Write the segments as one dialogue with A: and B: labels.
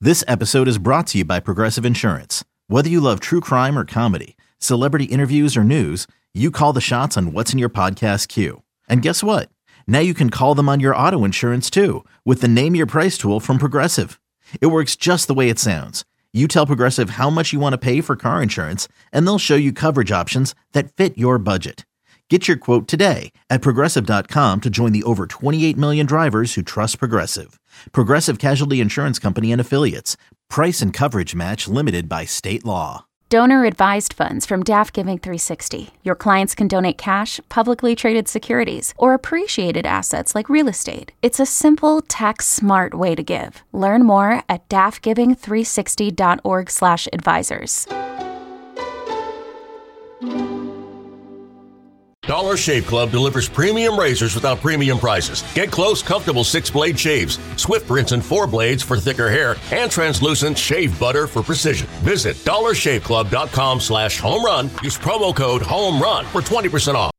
A: This episode is brought to you by Progressive Insurance. Whether you love true crime or comedy, celebrity interviews or news, you call the shots on what's in your podcast queue. And guess what? Now you can call them on your auto insurance too with the Name Your Price tool from Progressive. It works just the way it sounds. You tell Progressive how much you want to pay for car insurance, and they'll show you coverage options that fit your budget. Get your quote today at Progressive.com to join the over 28 million drivers who trust Progressive. Progressive Casualty Insurance Company and Affiliates. Price and coverage match limited by state law.
B: Donor-advised funds from Daft Giving 360. Your clients can donate cash, publicly traded securities, or appreciated assets like real estate. It's a simple, tax-smart way to give. Learn more at daftgiving360.org/advisors.
C: Dollar Shave Club delivers premium razors without premium prices. Get close, comfortable 6-blade shaves, swift rinse and 4 blades for thicker hair, and translucent shave butter for precision. Visit dollarshaveclub.com/home run. Use promo code HOMERUN for 20% off.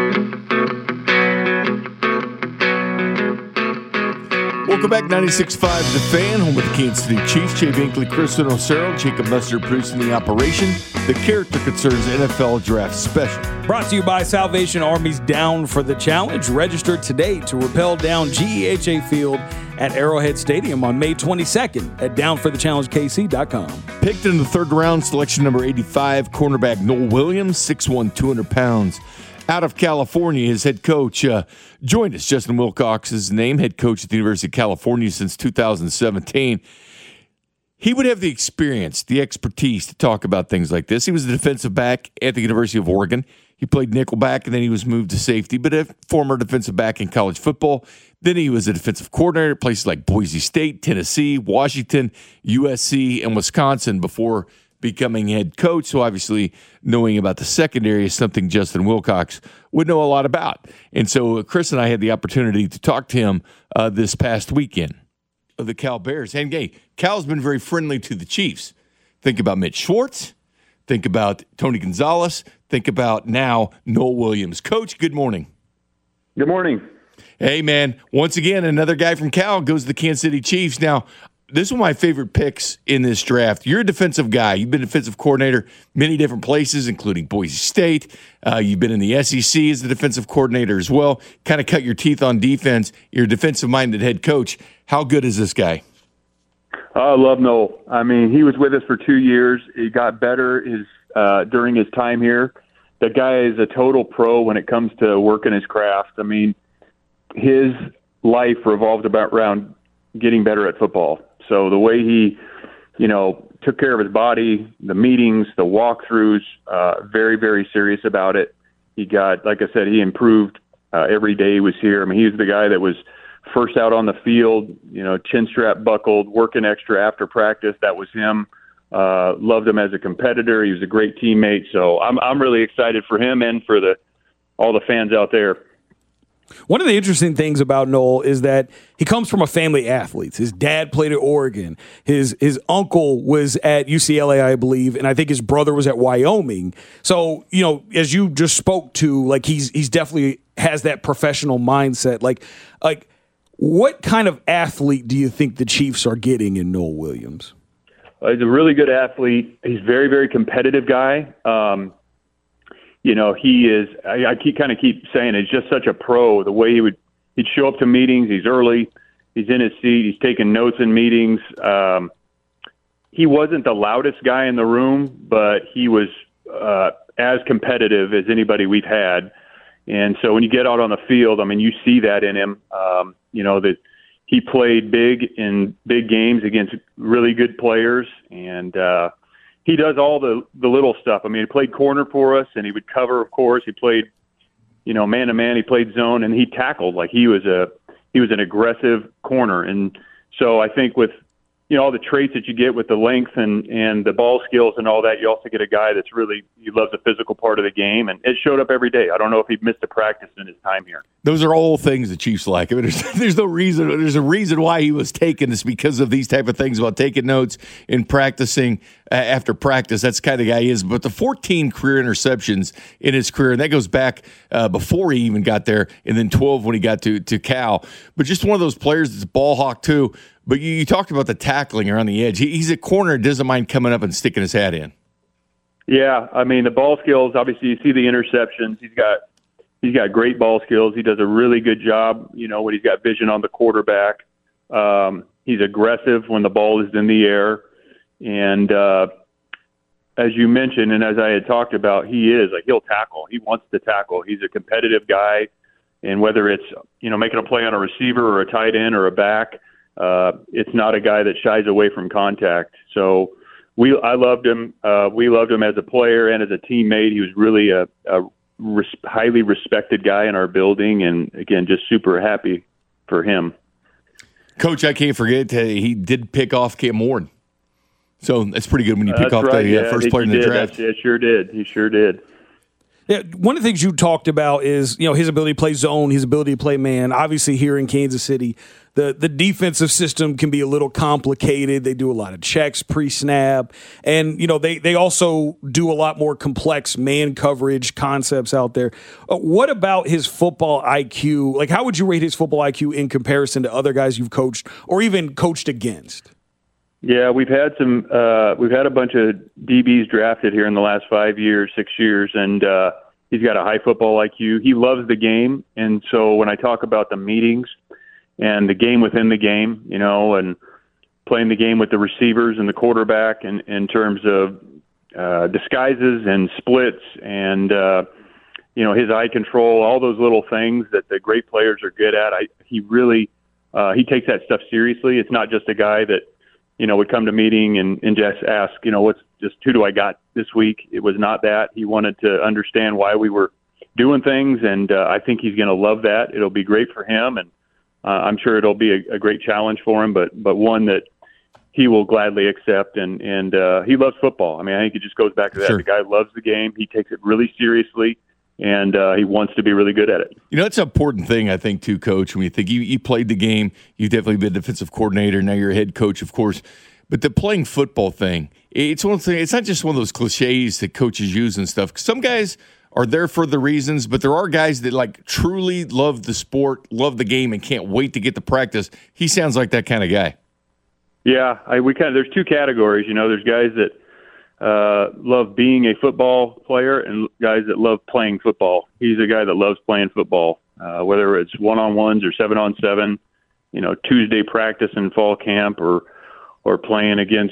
D: Welcome back, 96.5 The Fan, home with the Kansas City Chiefs. Jay Binkley, Chris O'Cero, Jacob Lester producing the operation. The Character Concerns NFL Draft Special.
E: Brought to you by Salvation Army's Down for the Challenge. Register today to rappel down GEHA Field at Arrowhead Stadium on May 22nd at downforthechallengekc.com.
D: Picked in the third round, selection number 85, cornerback Noel Williams, 6'1", 200 pounds. Out of California, his head coach joined us. Justin Wilcox is his name, head coach at the University of California since 2017. He would have the experience, the expertise to talk about things like this. He was a defensive back at the University of Oregon. He played nickelback, and then he was moved to safety, but a former defensive back in college football. Then he was a defensive coordinator at places like Boise State, Tennessee, Washington, USC, and Wisconsin before becoming head coach. So obviously knowing about the secondary is something Justin Wilcox would know a lot about. And so Chris and I had the opportunity to talk to him this past weekend of the Cal Bears. And hey, Cal's been very friendly to the Chiefs. Think about Mitch Schwartz. Think about Tony Gonzalez. Think about now Noel Williams. Coach, good morning.
F: Good morning.
D: Hey, man. Once again, another guy from Cal goes to the Kansas City Chiefs. Now, this is one of my favorite picks in this draft. You're a defensive guy. You've been defensive coordinator many different places, including Boise State. You've been in the SEC as a defensive coordinator as well. Kind of cut your teeth on defense. You're a defensive-minded head coach. How good is this guy?
F: I love Noel. I mean, he was with us for 2 years. He got better during his time here. The guy is a total pro when it comes to working his craft. I mean, his life revolved around getting better at football. So the way he, took care of his body, the meetings, the walkthroughs, very, very serious about it. He got, like I said, he improved every day he was here. I mean, he was the guy that was first out on the field, chin strap buckled, working extra after practice. That was him. Loved him as a competitor. He was a great teammate. So I'm really excited for him and for all the fans out there.
E: One of the interesting things about Noel is that he comes from a family of athletes. His dad played at Oregon. His uncle was at UCLA, I believe, and I think his brother was at Wyoming. So, as you just spoke to, like he's definitely has that professional mindset. Like what kind of athlete do you think the Chiefs are getting in Noel Williams?
F: He's a really good athlete. He's a very, very competitive guy. He is. I keep saying he's just such a pro. The way he'd show up to meetings. He's early. He's in his seat. He's taking notes in meetings. He wasn't the loudest guy in the room, but he was as competitive as anybody we've had. And so when you get out on the field, I mean, you see that in him. That he played big in big games against really good players, and he does all the little stuff. I mean, he played corner for us, and he would cover, of course. He played, man-to-man. He played zone, and he tackled like he was an aggressive corner. And so I think with all the traits that you get with the length and the ball skills and all that, you also get a guy that's he loves the physical part of the game, and it showed up every day. I don't know if he missed a practice in his time here.
D: Those are all things the Chiefs like. I mean, there's no reason. There's a reason why he was taken. It's because of these type of things about taking notes and practicing after practice. That's the kind of guy he is. But the 14 career interceptions in his career, and that goes back before he even got there, and then 12 when he got to Cal. But just one of those players that's a ball hawk too. But you talked about the tackling around the edge. He's a corner, doesn't mind coming up and sticking his hat in.
F: Yeah, I mean, the ball skills, obviously you see the interceptions. He's got great ball skills. He does a really good job, when he's got vision on the quarterback. He's aggressive when the ball is in the air. And as you mentioned, and as I had talked about, he'll tackle. He wants to tackle. He's a competitive guy. And whether it's, making a play on a receiver or a tight end or a back, it's not a guy that shies away from contact. So I loved him. We loved him as a player and as a teammate. He was really a highly respected guy in our building. And again, just super happy for him. Coach,
D: I can't forget he did pick off Cam Ward. So that's pretty good when you pick off the first player in the draft.
F: He sure did. He sure did.
E: Yeah, one of the things you talked about is, his ability to play zone, his ability to play man. Obviously, here in Kansas City, the defensive system can be a little complicated. They do a lot of checks pre-snap, and they also do a lot more complex man coverage concepts out there. What about his football IQ? Like, how would you rate his football IQ in comparison to other guys you've coached or even coached against?
F: Yeah, we've had a bunch of DBs drafted here in the last 5 years, 6 years, and he's got a high football IQ. He loves the game, and so when I talk about the meetings and the game within the game, and playing the game with the receivers and the quarterback in terms of disguises and splits and his eye control, all those little things that the great players are good at. He takes that stuff seriously. It's not just a guy that would come to meeting and just ask, who do I got this week? It was not that. He wanted to understand why we were doing things, and I think he's going to love that. It'll be great for him, and I'm sure it'll be a great challenge for him, but one that he will gladly accept, and he loves football. I mean, I think it just goes back to that. Sure. The guy loves the game. He takes it really seriously, and he wants to be really good at it.
D: That's an important thing, I think, too, Coach. When you think you played the game, you've definitely been a defensive coordinator. Now you're a head coach, of course. But the playing football thing, it's one thing. It's not just one of those cliches that coaches use and stuff. Some guys are there for the reasons, but there are guys that truly love the sport, love the game, and can't wait to get to practice. He sounds like that kind of guy.
F: Yeah, there's two categories. There's guys that love being a football player and guys that love playing football. He's a guy that loves playing football, whether it's 1-on-1s or 7-on-7, Tuesday practice in fall camp or playing against,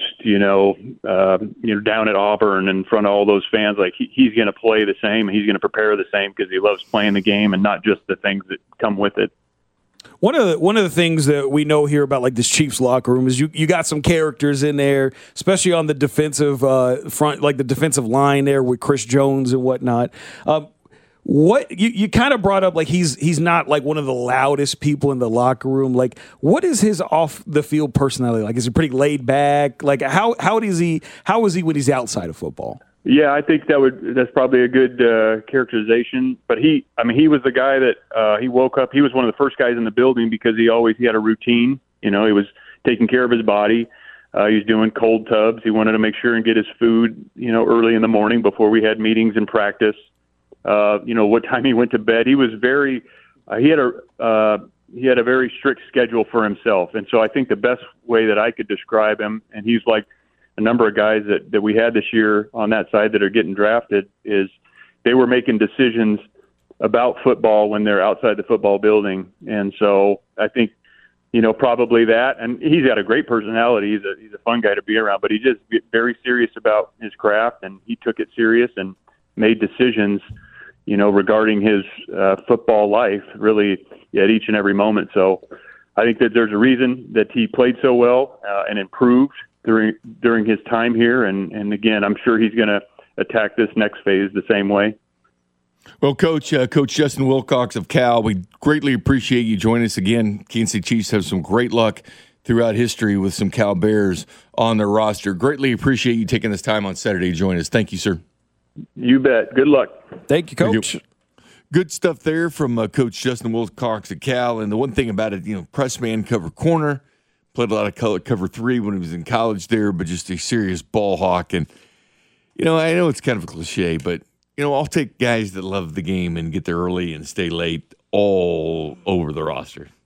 F: down at Auburn in front of all those fans. He's going to play the same. He's going to prepare the same because he loves playing the game and not just the things that come with it.
E: One of the things that we know here about this Chiefs locker room is you got some characters in there, especially on the defensive front, like the defensive line there with Chris Jones and whatnot. What you kind of brought up, he's not one of the loudest people in the locker room. What is his off the field personality? Is he pretty laid back? How is he when he's outside of football?
F: Yeah, I think that's probably a good characterization. But he was the guy that he woke up. He was one of the first guys in the building because he had a routine. He was taking care of his body. He was doing cold tubs. He wanted to make sure and get his food, early in the morning before we had meetings and practice. What time he went to bed. He was he had a very strict schedule for himself. And so I think the best way that I could describe him, and he's like a number of guys that we had this year on that side that are getting drafted, is they were making decisions about football when they're outside the football building. And so I think, probably that, and he's got a great personality. He's a fun guy to be around, but he's just very serious about his craft, and he took it serious and made decisions, regarding his football life really at each and every moment. So I think that there's a reason that he played so well and improved during his time here. And again, I'm sure he's going to attack this next phase the same way.
D: Well, Coach Justin Wilcox of Cal, we greatly appreciate you joining us again. Kansas City Chiefs have some great luck throughout history with some Cal Bears on their roster. Greatly appreciate you taking this time on Saturday to join us. Thank you, sir.
F: You bet. Good luck.
E: Thank you, Coach.
D: Good stuff there from Coach Justin Wilcox at Cal. And the one thing about it, press man, cover corner, played a lot of cover 3 when he was in college there, but just a serious ball hawk. And, I know it's kind of a cliche, but, I'll take guys that love the game and get there early and stay late all over the roster.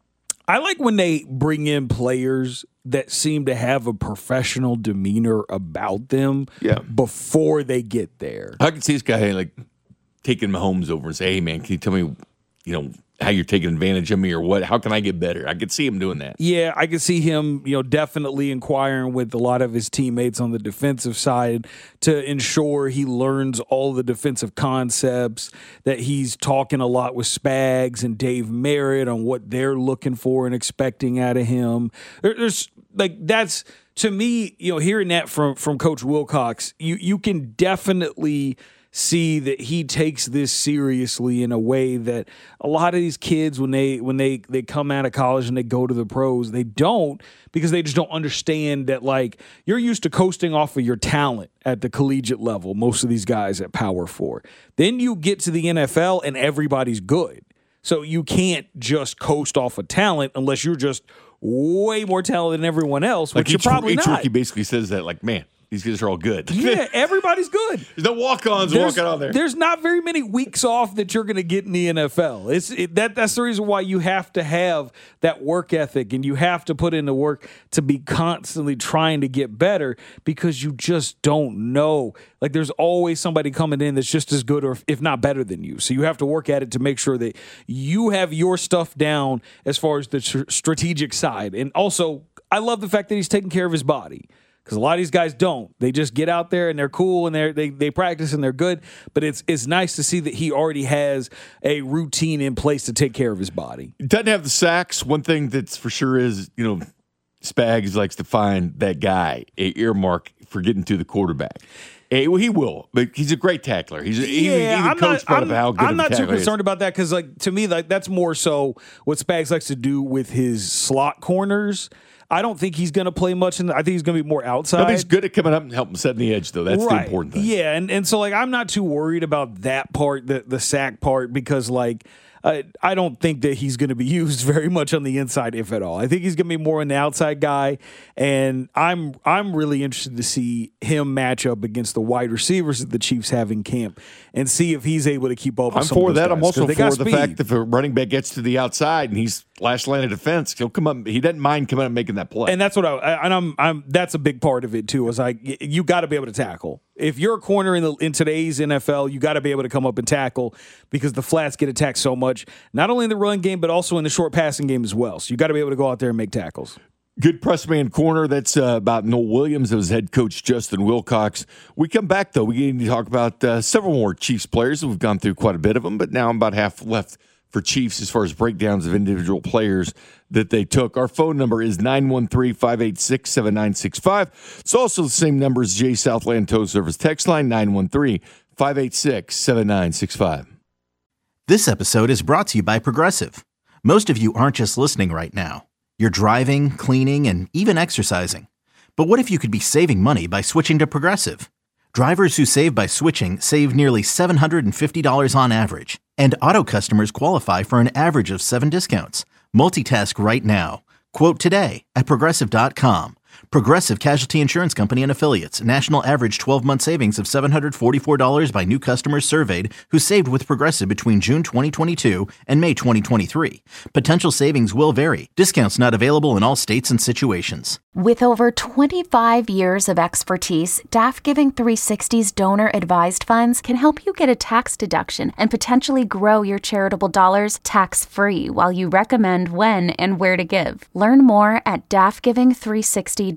E: I like when they bring in players that seem to have a professional demeanor about them before they get there.
D: I can see this guy like taking Mahomes over and say, hey, man, can you tell me, how you're taking advantage of me or what? How can I get better? I could see him doing that.
E: Yeah, I could see him, definitely inquiring with a lot of his teammates on the defensive side to ensure he learns all the defensive concepts, that he's talking a lot with Spags and Dave Merritt on what they're looking for and expecting out of him. There's that's, to me, hearing that from Coach Wilcox, you can definitely see that he takes this seriously in a way that a lot of these kids, when they come out of college and they go to the pros, they don't, because they just don't understand that, like, you're used to coasting off of your talent at the collegiate level, most of these guys at Power 4. Then you get to the NFL and everybody's good. So you can't just coast off of talent unless you're just way more talented than everyone else, which you're probably not.
D: Each rookie basically says that, like, man, these guys are all good.
E: Yeah, everybody's good.
D: There's no walk-ons walking out there.
E: There's not very many weeks off that you're going to get in the NFL. That's the reason why you have to have that work ethic and you have to put in the work to be constantly trying to get better, because you just don't know. Like, there's always somebody coming in that's just as good or if not better than you. So you have to work at it to make sure that you have your stuff down as far as the strategic side. And also, I love the fact that he's taking care of his body. Because a lot of these guys don't. They just get out there and they're cool and they practice and they're good. But it's nice to see that he already has a routine in place to take care of his body.
D: He doesn't have the sacks. One thing that's for sure is, Spags likes to find that guy, a earmark for getting to the quarterback. He will, but he's a great tackler. I'm
E: not too concerned about that, because, like, to me, like, that's more so what Spags likes to do with his slot corners. I don't think he's going to play much I think he's going to be more outside.
D: But he's good at coming up and helping setting the edge, though. That's the important thing.
E: Yeah, and so, like, I'm not too worried about that part, the sack part, because, like, I don't think that he's going to be used very much on the inside, if at all. I think he's going to be more an outside guy, and I'm really interested to see him match up against the wide receivers that the Chiefs have in camp and see if he's able to keep up with some of those guys.
D: I'm also for the fact that if a running back gets to the outside and he's last line of defense, he'll come up. He doesn't mind coming up and making that play.
E: And that's what I'm that's a big part of it too. Is like, you got to be able to tackle. If you're a corner in today's NFL, you got to be able to come up and tackle, because the flats get attacked so much, not only in the run game but also in the short passing game as well. So you got to be able to go out there and make tackles.
D: Good press man corner. That's about Noel Williams. That was head coach Justin Wilcox. We come back, though. We need to talk about several more Chiefs players. We've gone through quite a bit of them, but now I'm about half left for Chiefs as far as breakdowns of individual players that they took. Our phone number is 913-586-7965. It's also the same number as Jay Southland Tow Service text line, 913-586-7965.
A: This episode is brought to you by Progressive. Most of you aren't just listening right now. You're driving, cleaning, and even exercising. But what if you could be saving money by switching to Progressive? Drivers who save by switching save nearly $750 on average. And auto customers qualify for an average of 7 discounts. Multitask right now. Quote today at Progressive.com. Progressive Casualty Insurance Company and Affiliates. National average 12-month savings of $744 by new customers surveyed who saved with Progressive between June 2022 and May 2023. Potential savings will vary. Discounts not available in all states and situations.
B: With over 25 years of expertise, DAF Giving 360's donor-advised funds can help you get a tax deduction and potentially grow your charitable dollars tax-free while you recommend when and where to give. Learn more at dafgiving360.org.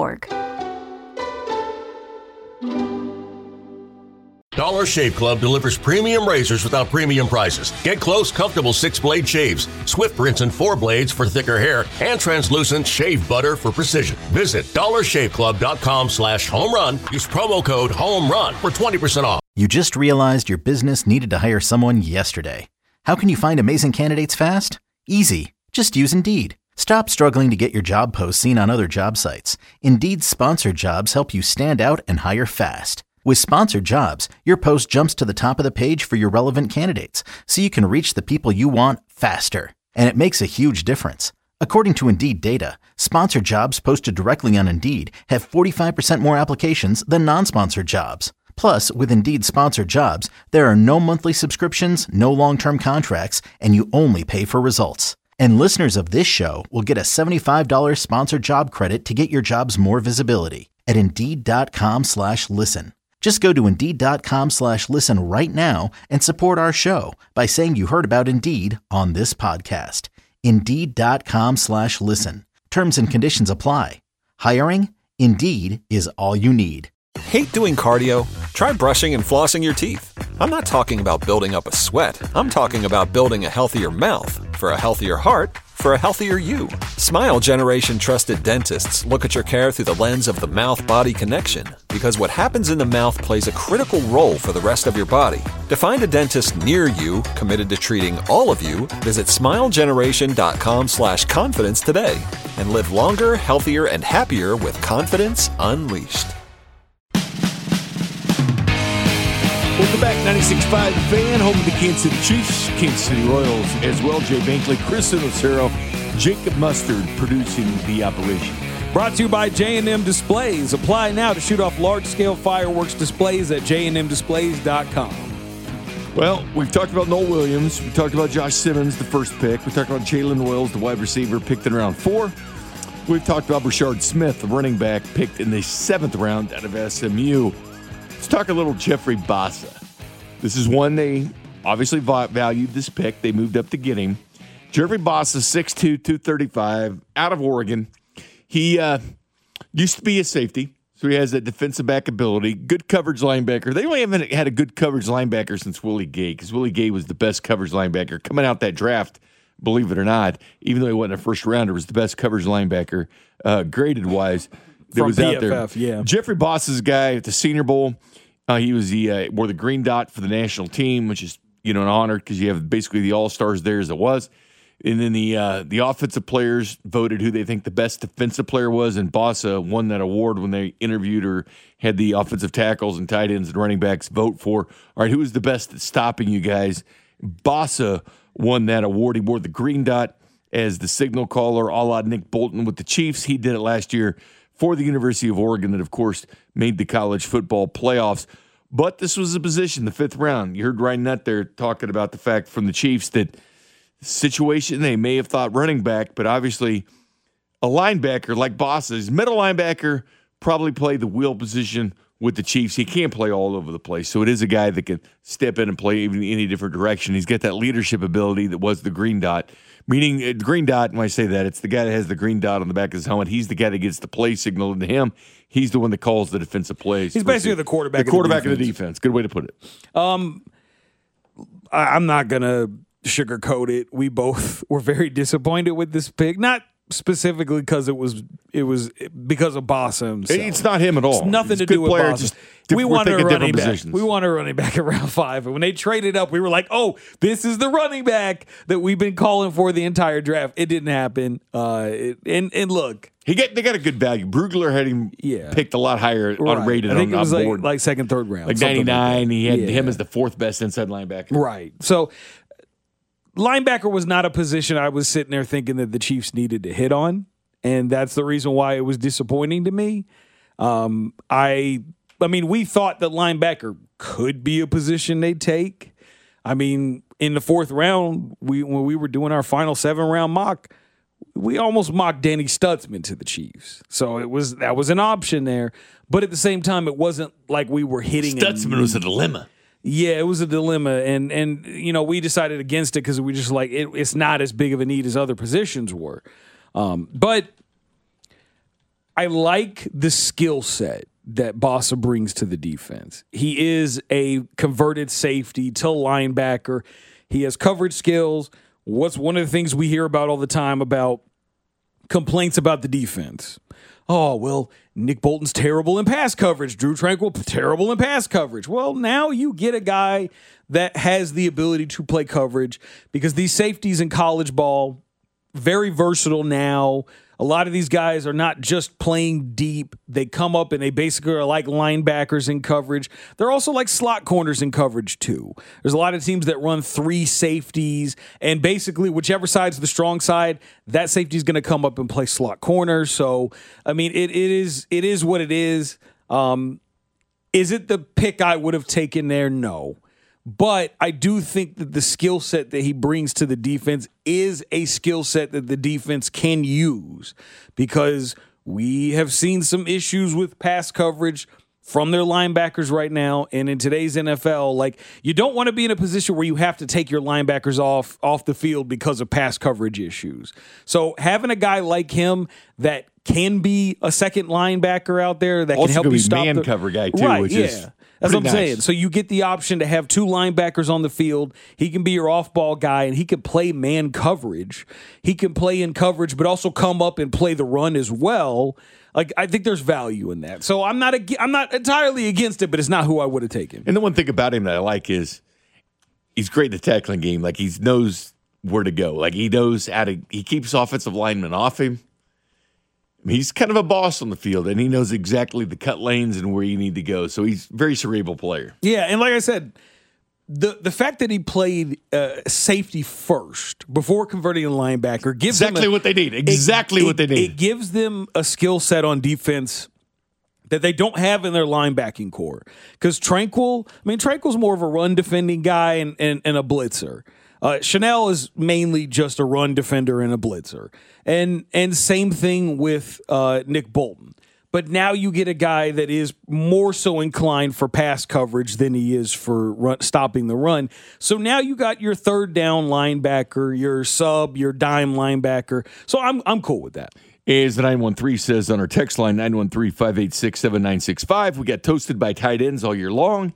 C: Dollar Shave Club delivers premium razors without premium prices. Get close, comfortable 6-blade shaves, swift rinse and 4 blades for thicker hair, and translucent shave butter for precision. Visit dollarshaveclub.com/home run. Use promo code HOMERUN for 20% off.
A: You just realized your business needed to hire someone yesterday. How can you find amazing candidates fast? Easy. Just use Indeed. Stop struggling to get your job posts seen on other job sites. Indeed's sponsored jobs help you stand out and hire fast. With sponsored jobs, your post jumps to the top of the page for your relevant candidates, so you can reach the people you want faster. And it makes a huge difference. According to Indeed data, sponsored jobs posted directly on Indeed have 45% more applications than non-sponsored jobs. Plus, with Indeed sponsored jobs, there are no monthly subscriptions, no long-term contracts, and you only pay for results. And listeners of this show will get a $75 sponsored job credit to get your jobs more visibility at Indeed.com/listen. Just go to Indeed.com/listen right now and support our show by saying you heard about Indeed on this podcast. Indeed.com/listen. Terms and conditions apply. Hiring? Indeed is all you need.
G: Hate doing cardio? Try brushing and flossing your teeth. I'm not talking about building up a sweat. I'm talking about building a healthier mouth. For a healthier heart, for a healthier you. Smile Generation trusted dentists look at your care through the lens of the mouth-body connection, because what happens in the mouth plays a critical role for the rest of your body. To find a dentist near you committed to treating all of you, visit smilegeneration.com/confidence today and live longer, healthier, and happier with confidence unleashed.
D: Welcome back, 96.5 Fan, home of the Kansas City Chiefs, Kansas City Royals, as well. Jay Bankley, Chris Sinocero, Jacob Mustard producing the operation.
E: Brought to you by J&M Displays. Apply now to shoot off large-scale fireworks displays at jnmdisplays.com.
D: Well, we've talked about Noel Williams. We talked about Josh Simmons, the first pick. We talked about Jalen Wills, the wide receiver, picked in round 4. We've talked about Rashard Smith, the running back, picked in the 7th round out of SMU. Let's talk a little Jeffrey Bassa. This is one they obviously valued this pick. They moved up to get him. Jeffrey Bassa, 6'2", 235, out of Oregon. He used to be a safety, so he has that defensive back ability. Good coverage linebacker. They only haven't had a good coverage linebacker since Willie Gay, because Willie Gay was the best coverage linebacker coming out that draft, believe it or not. Even though he wasn't a first rounder, was the best coverage linebacker graded-wise. That was
E: BFF,
D: out there.
E: yeah.
D: Jeffrey Bossa's guy at the Senior Bowl. He was wore the green dot for the national team, which is an honor because you have basically the all-stars there as it was. And then the offensive players voted who they think the best defensive player was, and Bassa won that award when they interviewed or had the offensive tackles and tight ends and running backs vote for, all right, who was the best at stopping you guys? Bassa won that award. He wore the green dot as the signal caller, a la Nick Bolton with the Chiefs. He did it last year for the University of Oregon that, of course, made the college football playoffs. But this was a position, the 5th round. You heard Ryan Nutt there talking about the fact from the Chiefs that situation, they may have thought running back, but obviously a linebacker like Bossa's middle linebacker probably played the wheel position with the Chiefs. He can't play all over the place. So it is a guy that can step in and play even in any different direction. He's got that leadership ability that was the green dot. Meaning, green dot, when I say that, it's the guy that has the green dot on the back of his helmet. He's the guy that gets the play signal into him. He's the one that calls the defensive plays.
E: He's basically the quarterback.
D: The quarterback of the defense. Good way to put it.
E: I'm not going to sugarcoat it. We both were very disappointed with this pick. Not specifically because it was because of Bassa himself.
D: It's not him at all.
E: It's nothing to do with Bassa. We wanted a running back.
D: Positions.
E: We wanted a running back at round 5. And when they traded up, we were like, oh, this is the running back that we've been calling for the entire draft. It didn't happen. And look.
D: They got a good value. Brugler had him picked a lot higher rated on board.
E: I think it was like second, third round.
D: Like 99. He had him as the 4th best inside linebacker.
E: Right. So linebacker was not a position I was sitting there thinking that the Chiefs needed to hit on, and that's the reason why it was disappointing to me. I mean, we thought that linebacker could be a position they'd take. I mean, in the 4th round, when we were doing our final 7-round mock, we almost mocked Danny Stutzman to the Chiefs. So that was an option there. But at the same time, it wasn't like we were hitting
D: Stutzman was a dilemma.
E: Yeah, it was a dilemma, and we decided against it because we just like it's not as big of a need as other positions were. But I like the skill set that Bassa brings to the defense. He is a converted safety to linebacker. He has coverage skills. What's one of the things we hear about all the time about complaints about the defense? Oh, well, Nick Bolton's terrible in pass coverage. Drew Tranquill, terrible in pass coverage. Well, now you get a guy that has the ability to play coverage because these safeties in college ball, very versatile now. A lot of these guys are not just playing deep. They come up and they basically are like linebackers in coverage. They're also like slot corners in coverage too. There's a lot of teams that run 3 safeties, and basically whichever side's the strong side, that safety is going to come up and play slot corner. So, I mean, it is what it is. Is it the pick I would have taken there? No. But I do think that the skill set that he brings to the defense is a skill set that the defense can use, because we have seen some issues with pass coverage from their linebackers right now. And in today's NFL, like, you don't want to be in a position where you have to take your linebackers off the field because of pass coverage issues. So having a guy like him that can be a second linebacker out there that
D: also
E: can help you stop
D: man
E: the
D: cover guy too,
E: right,
D: which
E: yeah.
D: is
E: That's what I'm
D: nice.
E: saying. So you get the option to have two linebackers on the field. He can be your off-ball guy, and he can play man coverage. He can play in coverage, but also come up and play the run as well. Like, I think there's value in that. So I'm not entirely against it, but it's not who I would have taken.
D: And the one thing about him that I like is he's great in the tackling game. Like, he knows where to go. Like, he knows how to – he keeps offensive linemen off him. He's kind of a boss on the field, and he knows exactly the cut lanes and where you need to go. So he's a very cerebral player.
E: Yeah, and like I said, the fact that he played safety first before converting to linebacker gives
D: exactly
E: them
D: what they need. Exactly what they need.
E: It gives them a skill set on defense that they don't have in their linebacking core. Because Tranquil's more of a run defending guy and a blitzer. Chanel is mainly just a run defender and a blitzer. And same thing with Nick Bolton. But now you get a guy that is more so inclined for pass coverage than he is for stopping the run. So now you got your third down linebacker, your sub, your dime linebacker. So I'm cool with that.
D: As the 913 says on our text line, 913-586-7965, we got toasted by tight ends all year long.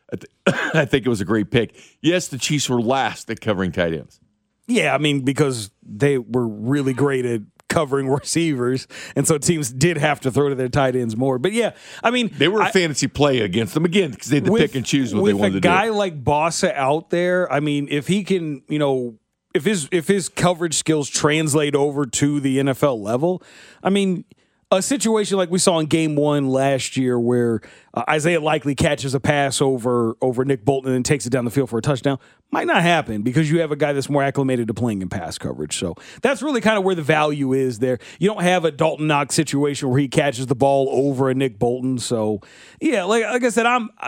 D: I think it was a great pick. Yes, the Chiefs were last at covering tight ends.
E: Yeah, I mean, because they were really great at covering receivers, and so teams did have to throw to their tight ends more. But yeah, I mean,
D: they were a fantasy play against them again because they had to pick and choose what they wanted to do.
E: With a guy like Bossa out there, I mean, if he can, if his coverage skills translate over to the NFL level, I mean, a situation like we saw in Game 1 last year where Isaiah Likely catches a pass over Nick Bolton and then takes it down the field for a touchdown might not happen because you have a guy that's more acclimated to playing in pass coverage. So that's really kind of where the value is there. You don't have a Dalton Knox situation where he catches the ball over a Nick Bolton. So, yeah, like I said,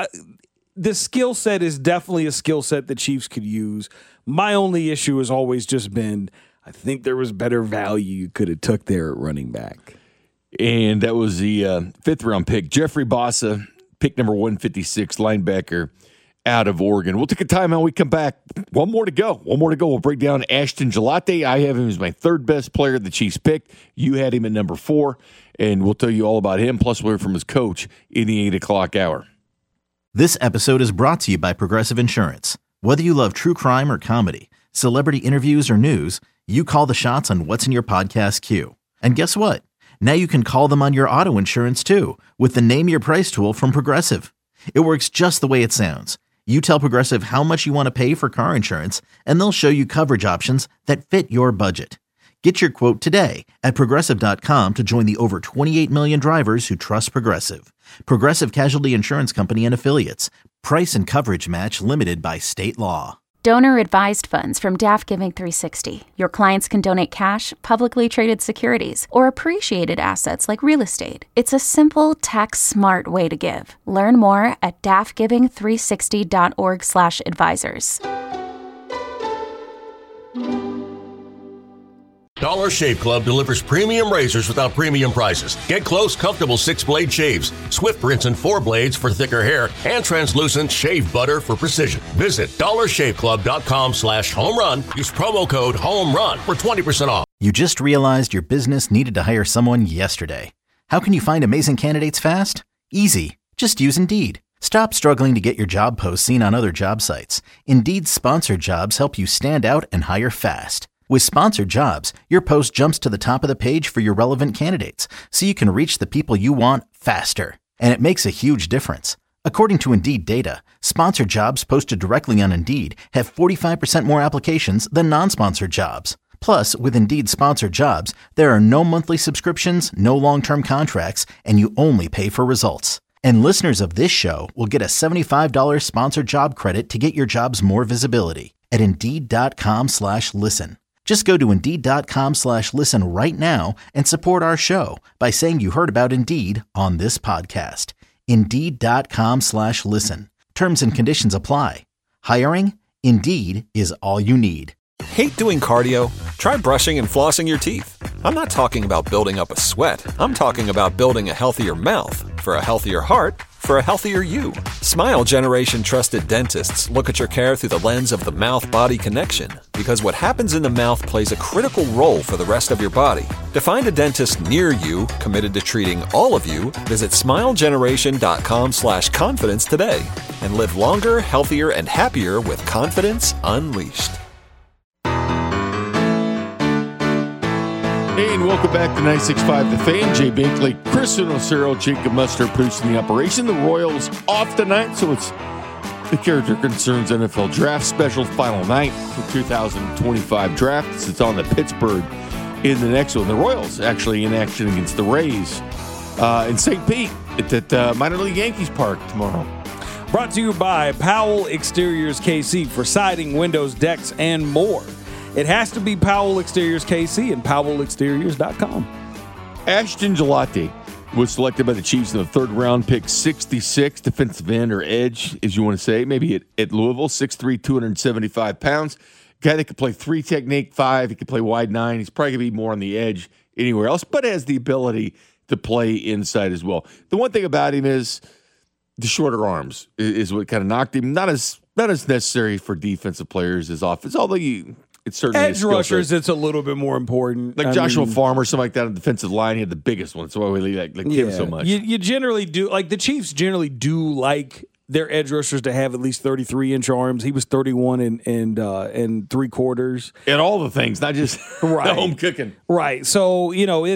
E: the skill set is definitely a skill set the Chiefs could use. My only issue has always just been I think there was better value you could have took there at running back.
D: And that was the fifth-round pick, Jeffrey Bossa, pick number 156, linebacker out of Oregon. We'll take a timeout. We come back. One more to go. We'll break down Ashton Gelate. I have him as my third best player the Chiefs picked. You had him at number 4, and we'll tell you all about him. Plus, we'll hear from his coach in the 8 o'clock hour.
A: This episode is brought to you by Progressive Insurance. Whether you love true crime or comedy, celebrity interviews or news, you call the shots on what's in your podcast queue. And guess what? Now you can call them on your auto insurance too with the Name Your Price tool from Progressive. It works just the way it sounds. You tell Progressive how much you want to pay for car insurance, and they'll show you coverage options that fit your budget. Get your quote today at Progressive.com to join the over 28 million drivers who trust Progressive. Progressive Casualty Insurance Company and Affiliates. Price and coverage match limited by state law.
B: Donor-advised funds from DAF Giving 360. Your clients can donate cash, publicly traded securities, or appreciated assets like real estate. It's a simple, tax-smart way to give. Learn more at dafgiving360.org/advisors.
C: Dollar Shave Club delivers premium razors without premium prices. Get close, comfortable 6-blade shaves, Swift rinse and 4 blades for thicker hair, and translucent shave butter for precision. Visit dollarshaveclub.com/home run. Use promo code HOMERUN for 20% off.
A: You just realized your business needed to hire someone yesterday. How can you find amazing candidates fast? Easy. Just use Indeed. Stop struggling to get your job posts seen on other job sites. Indeed's sponsored jobs help you stand out and hire fast. With sponsored jobs, your post jumps to the top of the page for your relevant candidates, so you can reach the people you want faster. And it makes a huge difference. According to Indeed data, sponsored jobs posted directly on Indeed have 45% more applications than non-sponsored jobs. Plus, with Indeed sponsored jobs, there are no monthly subscriptions, no long-term contracts, and you only pay for results. And listeners of this show will get a $75 sponsored job credit to get your jobs more visibility at Indeed.com/listen. Just go to Indeed.com/listen right now and support our show by saying you heard about Indeed on this podcast. Indeed.com/listen. Terms and conditions apply. Hiring? Indeed is all you need.
G: Hate doing cardio? Try brushing and flossing your teeth. I'm not talking about building up a sweat. I'm talking about building a healthier mouth. For a healthier heart, for a healthier you. Smile Generation trusted dentists look at your care through the lens of the mouth-body connection, because what happens in the mouth plays a critical role for the rest of your body. To find a dentist near you committed to treating all of you, visit smilegeneration.com/confidence today and live longer, healthier, and happier with confidence unleashed.
D: Hey, and welcome back to 96.5 The Fan. Jay Binkley, Chris Nocero, Jacob Muster producing the operation. The Royals off tonight, so it's the Character Concerns NFL Draft Special final night for 2025 draft. It's on the Pittsburgh in the next one. The Royals actually in action against the Rays in St. Pete at Minor League Yankees Park tomorrow.
E: Brought to you by Powell Exteriors KC for siding, windows, decks, and more. It has to be Powell Exteriors KC and PowellExteriors.com.
D: Ashton Gelati was selected by the Chiefs in the third round, pick 66, defensive end or edge, as you want to say, maybe at Louisville, 6'3", 275 pounds. Guy that could play 3 technique, 5. He could play wide 9. He's probably going to be more on the edge anywhere else, but has the ability to play inside as well. The one thing about him is the shorter arms is what kind of knocked him. Not as necessary for defensive players as offense, although it's certainly
E: edge rushers. It's a little bit more important.
D: Like Joshua Farmer, something like that on the defensive line. He had the biggest one. That's why we like him so much.
E: You generally do, like the Chiefs generally do like their edge rushers to have at least 33-inch arms. He was 31 and 3/4.
D: And all the things, not just
E: right.
D: the home cooking.
E: Right. So,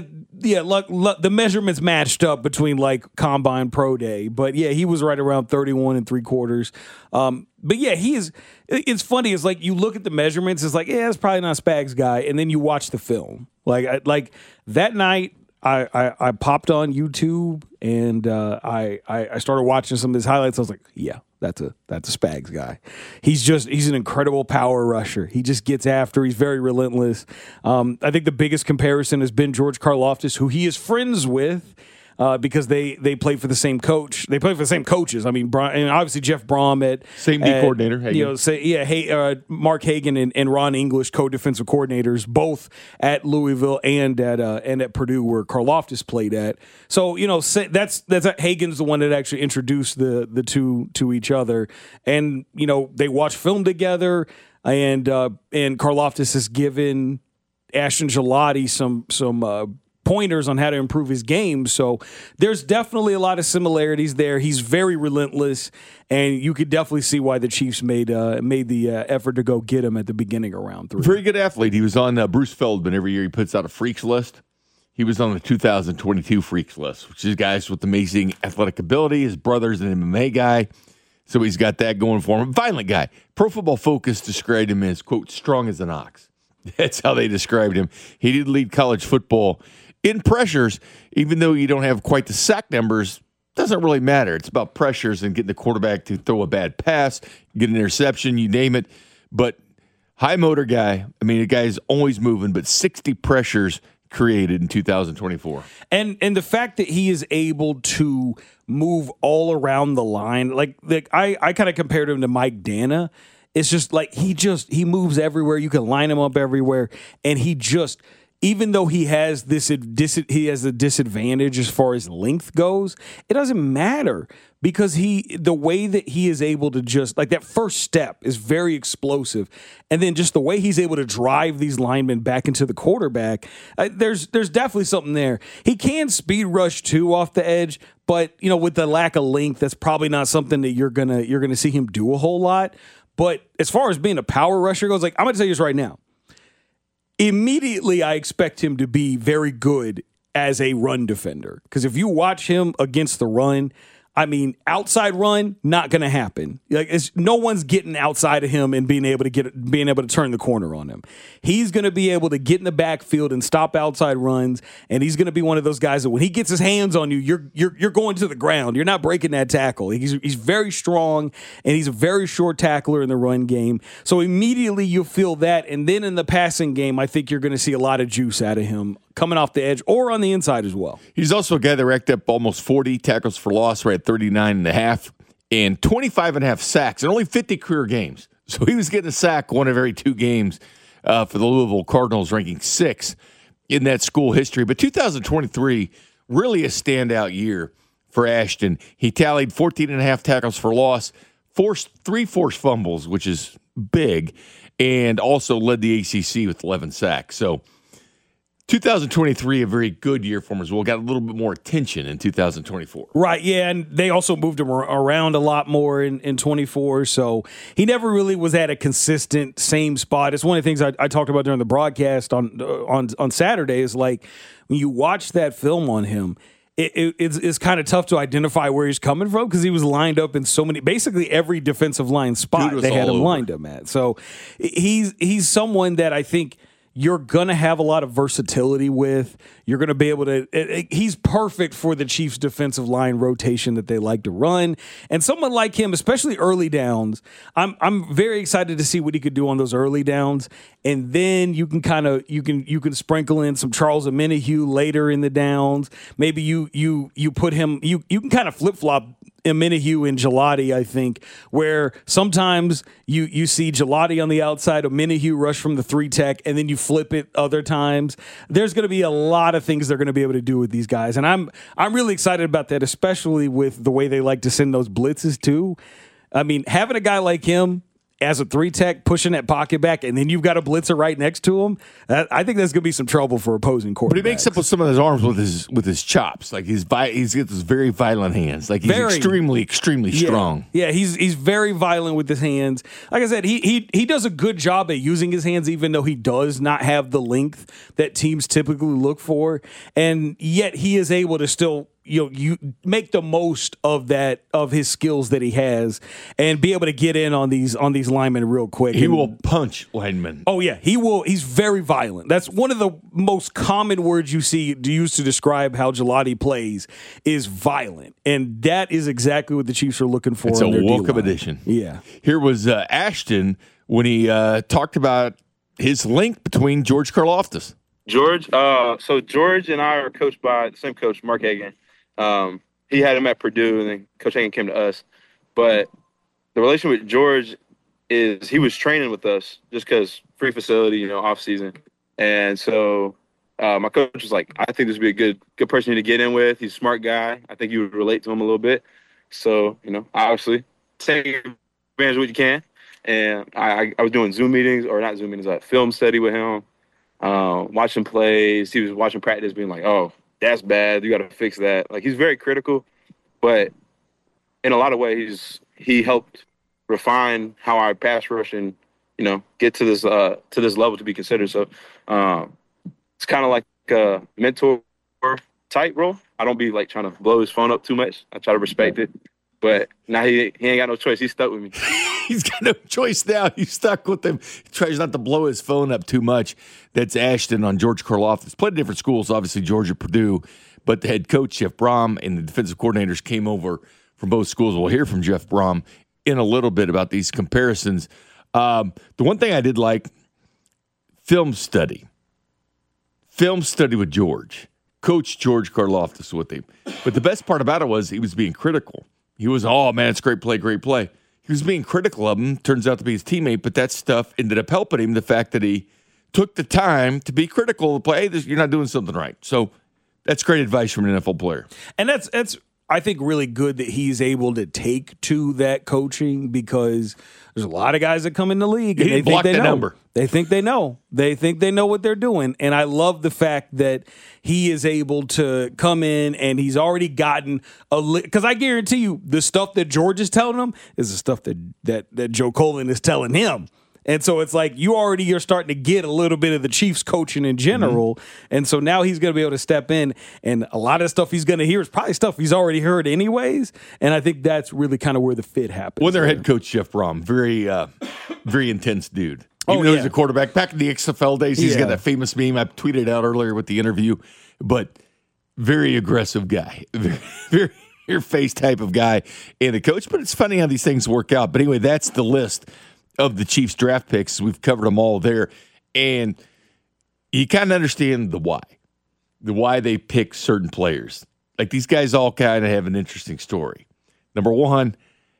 E: the measurements matched up between like Combine Pro Day. But yeah, he was right around 31 and 3/4. But yeah, it's funny. It's like you look at the measurements, it's like, yeah, it's probably not a Spags guy. And then you watch the film. Like that night, I popped on YouTube and I started watching some of his highlights. I was like, yeah, that's a Spags guy. He's an incredible power rusher. He just gets after. He's very relentless. I think the biggest comparison has been George Karlaftis, who he is friends with. Because they play for the same coach. They play for the same coaches. I mean, and obviously Jeff Brom at
D: same D coordinator. Hagan.
E: Mark Hagan and Ron English, co-defensive coordinators, both at Louisville and at Purdue, where Karlaftis played at. So that's Hagan's the one that actually introduced the two to each other, and they watch film together, and Karlaftis has given Ashton Gelati some pointers on how to improve his game. So there's definitely a lot of similarities there. He's very relentless, and you could definitely see why the Chiefs made the effort to go get him at the beginning of round 3.
D: Very good athlete. He was on Bruce Feldman. Every year he puts out a freaks list. He was on the 2022 freaks list, which is guys with amazing athletic ability. His brother's an MMA guy, so he's got that going for him. Violent guy. Pro Football Focus described him as, quote, strong as an ox. That's how they described him. He did lead college football in pressures, even though you don't have quite the sack numbers, doesn't really matter. It's about pressures and getting the quarterback to throw a bad pass, get an interception, you name it. But high motor guy, I mean, the guy's always moving, but 60 pressures created in 2024. And
E: the fact that he is able to move all around the line, like I kind of compared him to Mike Dana. It's just like he moves everywhere. You can line him up everywhere, and he just, even though he has a disadvantage as far as length goes, it doesn't matter because the way that he is able to just, like, that first step is very explosive, and then just the way he's able to drive these linemen back into the quarterback, there's definitely something there. He can speed rush too off the edge, but with the lack of length, that's probably not something that you're gonna see him do a whole lot. But as far as being a power rusher goes, like, I'm gonna tell you this right now. Immediately, I expect him to be very good as a run defender. Because if you watch him against the run, I mean, outside run, not going to happen. Like, no one's getting outside of him and being able to turn the corner on him. He's going to be able to get in the backfield and stop outside runs, and he's going to be one of those guys that when he gets his hands on you, you're going to the ground. You're not breaking that tackle. He's very strong, and he's a very short tackler in the run game. So immediately you'll feel that, and then in the passing game, I think you're going to see a lot of juice out of him coming off the edge or on the inside as well.
D: He's also a guy that racked up almost 40 tackles for loss, right at 39.5 and 25 and a half sacks and only 50 career games. So he was getting a sack one of every 2 games for the Louisville Cardinals, ranking 6th in that school history. But 2023, really a standout year for Ashton. He tallied 14 and a half tackles for loss, 3 forced fumbles, which is big, and also led the ACC with 11 sacks. So 2023, a very good year for him as well. Got a little bit more attention in 2024.
E: Right, yeah, and they also moved him around a lot more in 24, so he never really was at a consistent same spot. It's one of the things I talked about during the broadcast on Saturday is like when you watch that film on him, it's kind of tough to identify where he's coming from because he was lined up in so many, basically every defensive line spot they had him lined up at. So he's someone that I think you're going to have a lot of versatility with. You're going to be able to he's perfect for the Chiefs defensive line rotation that they like to run. And someone like him, especially early downs, I'm very excited to see what he could do on those early downs. And then you can kind of you can sprinkle in some Charles Omenihu later in the downs. Maybe you put him you can kind of flip-flop Omenihu and Gelati, I think, where sometimes you see Gelati on the outside, Omenihu rush from the 3-tech, and then you flip it other times. There's going to be a lot of things they're going to be able to do with these guys, and I'm really excited about that, especially with the way they like to send those blitzes too. I mean, having a guy like him as a 3-tech pushing that pocket back, and then you've got a blitzer right next to him, I think that's going to be some trouble for opposing quarterbacks.
D: But he makes up with some of his arms with his chops. Like he's got those very violent hands. Like he's extremely strong.
E: Yeah, he's very violent with his hands. Like I said, he does a good job at using his hands, even though he does not have the length that teams typically look for, and yet he is able to still you make the most of his skills that he has and be able to get in on these linemen real quick.
D: He will punch linemen.
E: Oh yeah, he will. He's very violent. That's one of the most common words you see used to describe how Gelati plays is violent, and that is exactly what the Chiefs are looking for.
D: It's a welcome addition.
E: Yeah.
D: Here was Ashton when he talked about his link between George Karlaftis.
H: George. So George and I are coached by the same coach, Mark Hagan. He had him at Purdue, and then Coach Hagan came to us. But the relation with George is he was training with us just because free facility, off season. And so my coach was like, I think this would be a good person to get in with. He's a smart guy. I think you would relate to him a little bit. So, obviously take advantage of what you can. And I was doing Zoom meetings, or not Zoom meetings, like film study with him, watching plays. He was watching practice being like, oh, that's bad. You got to fix that. Like, he's very critical, but in a lot of ways, he helped refine how I pass rush and, get to this level to be considered. So it's kind of like a mentor type role. I don't be like trying to blow his phone up too much. I try to respect it, but now he ain't got no choice. He's stuck with me.
D: He's got no choice now. He's stuck with him. He tries not to blow his phone up too much. That's Ashton on George Karlaftis. Played in different schools, obviously Georgia, Purdue, but the head coach, Jeff Brom, and the defensive coordinators came over from both schools. We'll hear from Jeff Brom in a little bit about these comparisons. The one thing I did like, film study with George. Coach George Karlaftis with him. But the best part about it was he was being critical. He was, oh, man, it's great play. He was being critical of him. Turns out to be his teammate, but that stuff ended up helping him, the fact that he took the time to be critical of the play. You're not doing something right. So that's great advice from an NFL player.
E: And that's I think, really good that he's able to take to that coaching, because there's a lot of guys that come in the league and they think they know. Number. They think they know. They think they know what they're doing. And I love the fact that he is able to come in and he's already gotten because I guarantee you the stuff that George is telling him is the stuff that Joe Colin is telling him. And so it's like you're starting to get a little bit of the Chiefs coaching in general. Mm-hmm. And so now he's going to be able to step in, and a lot of stuff he's going to hear is probably stuff he's already heard anyways. And I think that's really kind of where the fit happens.
D: Well, their head coach, Jeff Brom, very intense dude. Even though he's a quarterback. Back in the XFL days, he's got that famous meme I tweeted out earlier with the interview, but very aggressive guy. Very your face type of guy and a coach. But it's funny how these things work out. But anyway, that's the list of the Chiefs draft picks. We've covered them all there. And you kind of understand the why they pick certain players. Like, these guys all kind of have an interesting story. Number one,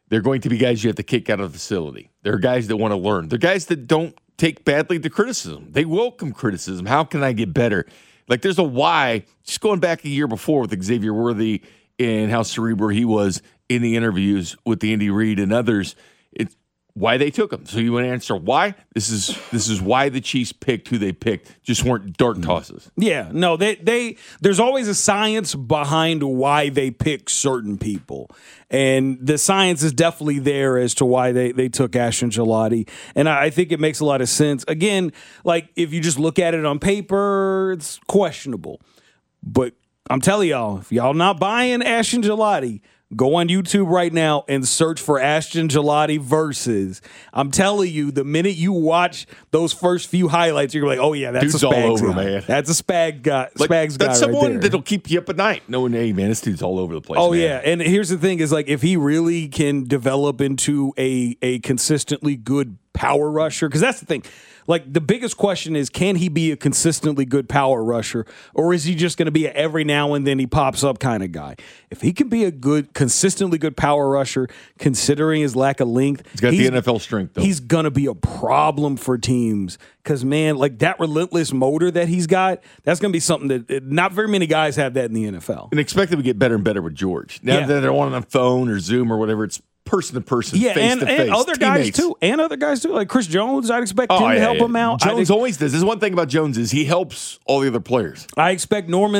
D: They're going to be guys you have to kick out of the facility. They're guys that want to learn. They're guys that don't take badly to criticism. They welcome criticism. How can I get better? Like, there's a why. Just going back a year before with Xavier Worthy and how cerebral he was in the interviews with the Andy Reid and others. It's why they took him. So you want to answer why? This is why the Chiefs picked who they picked. Just weren't dart tosses.
E: Yeah, no, they there's always a science behind why they pick certain people. And the science is definitely there as to why they took Ashton Gillotte. And I think it makes a lot of sense. Again, like if you just look at it on paper, it's questionable. But I'm telling y'all, if y'all not buying Ashton Gillotte, go on YouTube right now and search for Ashton Gillotte versus. I'm telling you, the minute you watch those first few highlights, you're like, oh, yeah, that's
D: dude's
E: a Spags
D: all over,
E: guy.
D: man.
E: That's a Spags guy.
D: Like,
E: Spags guy
D: that's
E: right
D: someone
E: there.
D: that'll keep you up at night knowing, hey, man, this dude's all over the place.
E: Oh,
D: man.
E: yeah. And here's the thing is, like, if he really can develop into a consistently good power rusher, because that's the thing. Like, the biggest question is, can he be a consistently good power rusher, or is he just going to be a every now and then he pops up kind of guy? If he can be a good, consistently good power rusher, considering his lack of length,
D: he's got the NFL strength, though.
E: He's going to be a problem for teams because, man, like that relentless motor that he's got, that's going to be something that not very many guys have that in the NFL.
D: And expect him to get better and better with George. Now that they're on the phone or Zoom or whatever, it's person to person, face to face.
E: And other guys too. And other guys too. Like Chris Jones, I'd expect him to help him out.
D: Jones always does. This is one thing about Jones is he helps all the other players.
E: I expect Charles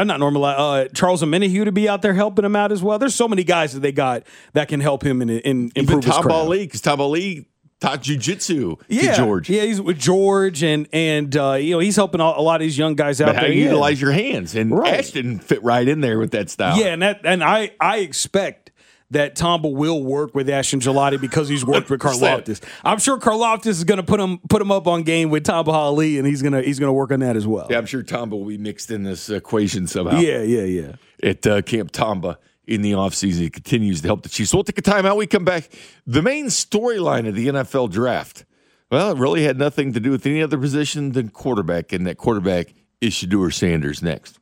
E: Omenihu to be out there helping him out as well. There's so many guys that they got that can help him in improve his craft.
D: Ali, because Tom Ali taught jiu-jitsu to George.
E: Yeah, he's with George, and he's helping a lot of these young guys out
D: but
E: there.
D: How you utilize your hands, and Ashton fit right in there with that style.
E: Yeah, and I expect that Tomba will work with Ashton Gillotte because he's worked with Karlaftis. I'm sure Karlaftis is going to put him up on game with Tomba Ali, and he's gonna work on that as well.
D: Yeah, I'm sure Tomba will be mixed in this equation somehow.
E: Yeah.
D: At Camp Tomba in the offseason, he continues to help the Chiefs. So we'll take a timeout. We come back. The main storyline of the NFL draft, well, it really had nothing to do with any other position than quarterback, and that quarterback is Shedeur Sanders next.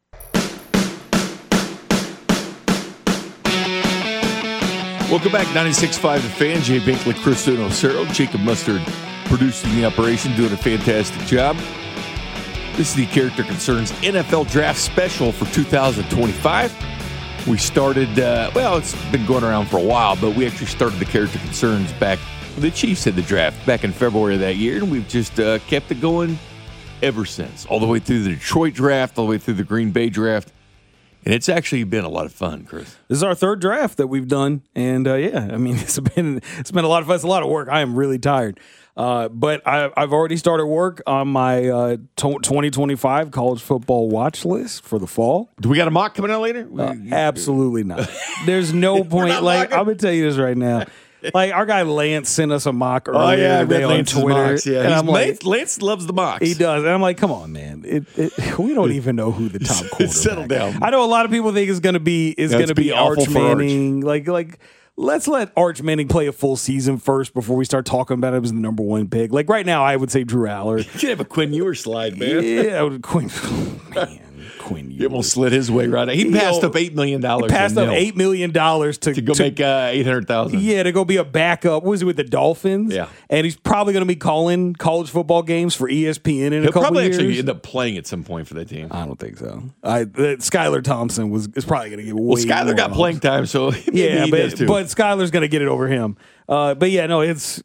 D: Welcome back, 96.5 The Fan. Jay Binkley, Chris Nocero, Jacob Mustard producing the operation, doing a fantastic job. This is the Character Concerns NFL Draft Special for 2025. We started, it's been going around for a while, but we actually started the Character Concerns back when the Chiefs had the draft back in February of that year, and we've just kept it going ever since, all the way through the Detroit draft, all the way through the Green Bay draft. And it's actually been a lot of fun, Chris.
E: This is our third draft that we've done, and it's been a lot of fun. It's a lot of work. I am really tired, but I've already started work on my 2025 college football watch list for the fall.
D: Do we got a mock coming out later?
E: Absolutely not. There's no point. Like I'm gonna tell you this right now. Like our guy Lance sent us a mock earlier today on Twitter.
D: Mocks, yeah.
E: And I'm like,
D: Lance loves the mocks.
E: He does. And I'm like, come on, man. We don't even know who the top quarterback is.
D: Settle down.
E: I know a lot of people think it's gonna be Arch Manning. Like let's let Arch Manning play a full season first before we start talking about him as the number one pick. Like right now, I would say Drew Aller.
D: You could have a Quinn Ewers slide, man.
E: Yeah, Quinn. Man. Quinn Ewers.
D: He almost slid his way right out. He passed up $8 million.
E: He passed up $8 million to
D: go make $800,000.
E: Yeah, to go be a backup. What was he with the Dolphins?
D: Yeah,
E: and he's probably going to be calling college football games for ESPN in a couple years. He'll
D: probably actually end up playing at some point for that team.
E: I don't think so. Skylar Thompson is probably going to get way.
D: Well, Skylar got playing time, so
E: yeah, but Skylar's going to get it over him. But yeah, no, it's.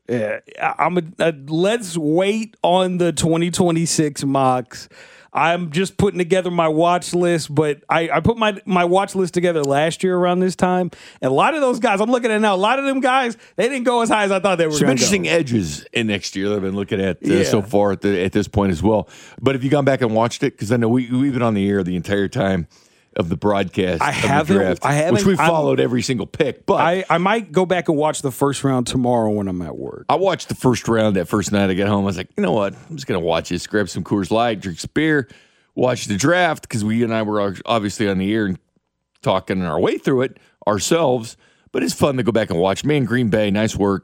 E: Let's wait on the 2026 mocks. I'm just putting together my watch list, but I put my watch list together last year around this time. And a lot of those guys, I'm looking at now, a lot of them guys, they didn't go as high as I thought they were going to go.
D: Some interesting edges in next year that I've been looking at so far at this point as well. But have you gone back and watched it? Because I know we've been on the air the entire time of the broadcast of the draft, which we followed every single pick. But
E: I might go back and watch the first round tomorrow when I'm at work.
D: I watched the first round that first night I got home. I was like, you know what? I'm just going to watch this, grab some Coors Light, drink some beer, watch the draft, because we and I were obviously on the air and talking our way through it ourselves. But it's fun to go back and watch. Man, Green Bay, nice work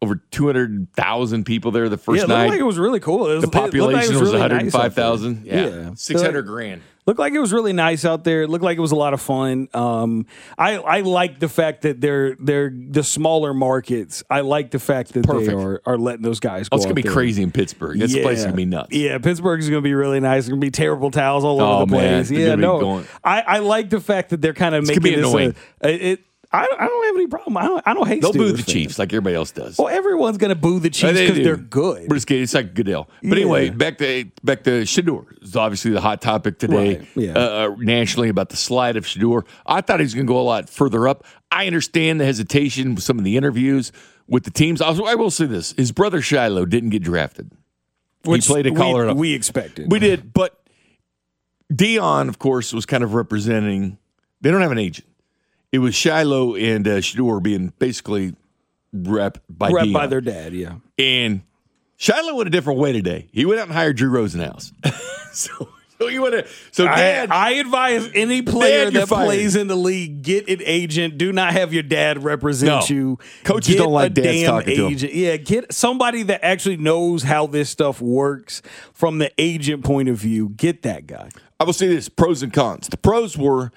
D: over 200,000 people there the first
E: it
D: night.
E: Looked like it was really cool.
D: The population was
E: really
D: 105,000.
E: Nice
D: yeah. 600 grand.
E: Looked like it was really nice out there. It looked like it was a lot of fun. I like the fact that they're the smaller markets. I like the fact that they are letting those guys go.
D: It's going to be crazy in Pittsburgh. This place is going to be nuts.
E: Yeah, Pittsburgh is going to be really nice. There's going to be terrible towels all over the place.
D: Man,
E: I like the fact that they're kind of making this
D: annoying.
E: I don't have any problem. I don't hate.
D: They'll
E: Steelers
D: boo the
E: fans.
D: Chiefs like everybody else does.
E: Well, everyone's going to boo the Chiefs because they're good.
D: But it's like Goodell. But anyway, back to Shedeur. It's obviously the hot topic today nationally about the slide of Shedeur. I thought he was going to go a lot further up. I understand the hesitation with some of the interviews with the teams. I will say this. His brother Shiloh didn't get drafted.
E: Which
D: he played at Colorado.
E: We expected.
D: We did. But Deion, of course, was kind of representing. They don't have an agent. It was Shiloh and Shedeur being basically repped by
E: their dad, yeah.
D: And Shiloh went a different way today. He went out and hired Drew Rosenhaus. so you want to? So Dad,
E: I advise any player that plays in the league, get an agent. Do not have your dad represent you.
D: Coaches don't like dads talking to them.
E: Yeah, get somebody that actually knows how this stuff works from the agent point of view. Get that guy.
D: I will say this: pros and cons. The pros were.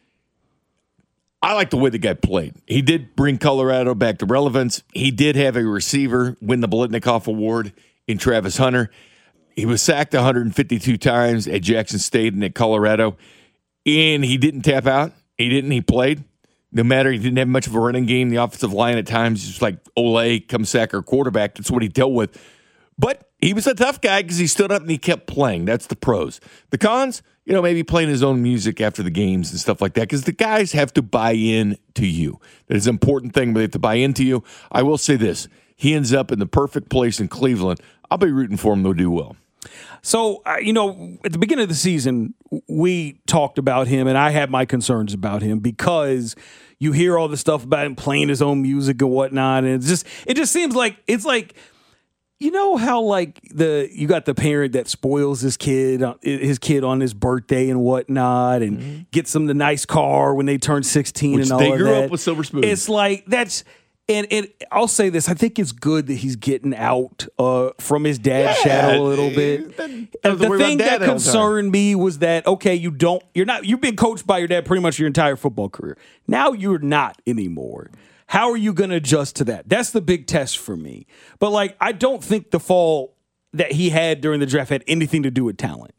D: I like the way the guy played. He did bring Colorado back to relevance. He did have a receiver win the Biletnikoff Award in Travis Hunter. He was sacked 152 times at Jackson State and at Colorado, and he didn't tap out. He played. No matter, he didn't have much of a running game. The offensive line at times, just like Ole, come sack our quarterback. That's what he dealt with. But he was a tough guy because he stood up and he kept playing. That's the pros. The cons, maybe playing his own music after the games and stuff like that because the guys have to buy in to you. That is an important thing, but they have to buy into you. I will say this. He ends up in the perfect place in Cleveland. I'll be rooting for him. They'll do well.
E: So, at the beginning of the season, we talked about him, and I had my concerns about him because you hear all the stuff about him playing his own music and whatnot, and it just seems like it's like, how you got the parent that spoils his kid on his birthday and whatnot, and gets them the nice car when they turn 16
D: Which
E: and all
D: they
E: of
D: grew
E: that.
D: up with silver spoon.
E: It's like that's. And I'll say this: I think it's good that he's getting out from his dad's shadow a little bit. The thing that concerned me was that you've been coached by your dad pretty much your entire football career. Now you're not anymore. How are you going to adjust to that? That's the big test for me. But I don't think the fall that he had during the draft had anything to do with talent.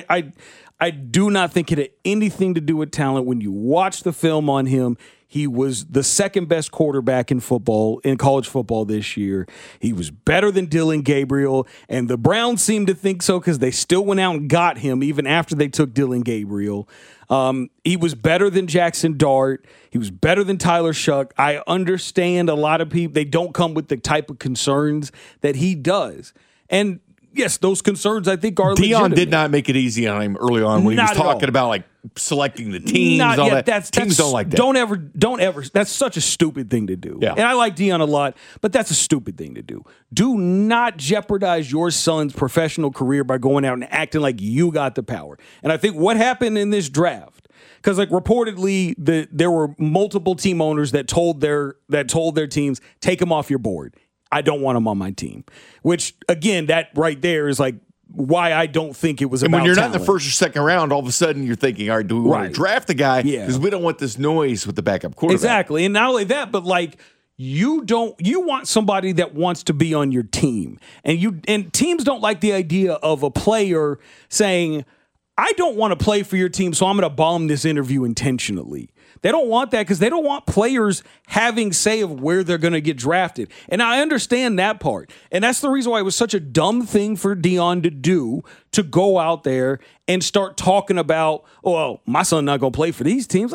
E: I do not think it had anything to do with talent. When you watch the film on him, he was the second best quarterback in college football this year. He was better than Dylan Gabriel, and the Browns seemed to think so because they still went out and got him even after they took Dylan Gabriel. He was better than Jackson Dart. He was better than Tyler Shuck. I understand a lot of people, they don't come with the type of concerns that he does. And yes, those concerns I think are legitimate.
D: Deion did not make it easy on him early on when he was talking about selecting the teams and all that. Teams don't like that.
E: Don't ever. That's such a stupid thing to do.
D: Yeah.
E: And I like Deion a lot, but that's a stupid thing to do. Do not jeopardize your son's professional career by going out and acting like you got the power. And I think what happened in this draft, because reportedly there were multiple team owners that told their teams, take him off your board. I don't want him on my team. Which, again, that right there is why I don't think it was about
D: when you're
E: talent.
D: not in the first or second round, all of a sudden you're thinking, all right, do we want to draft the guy? Because we don't want this noise with the backup quarterback.
E: Exactly. And not only that, but you want somebody that wants to be on your team. And teams don't like the idea of a player saying, I don't want to play for your team, so I'm going to bomb this interview intentionally. They don't want that because they don't want players having say of where they're going to get drafted. And I understand that part. And that's the reason why it was such a dumb thing for Deion to do, to go out there and start talking about, my son's not going to play for these teams.